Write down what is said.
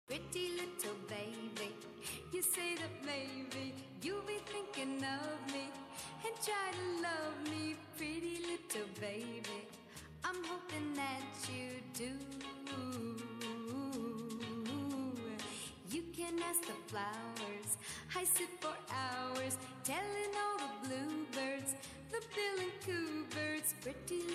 Pretty little baby, you say that maybe you'll be thinking of me and try to love me. Pretty little baby, I'm hoping that you do. You can ask the flowers, I sit for hours telling all the bluebirds, the bill and coo birds. Pretty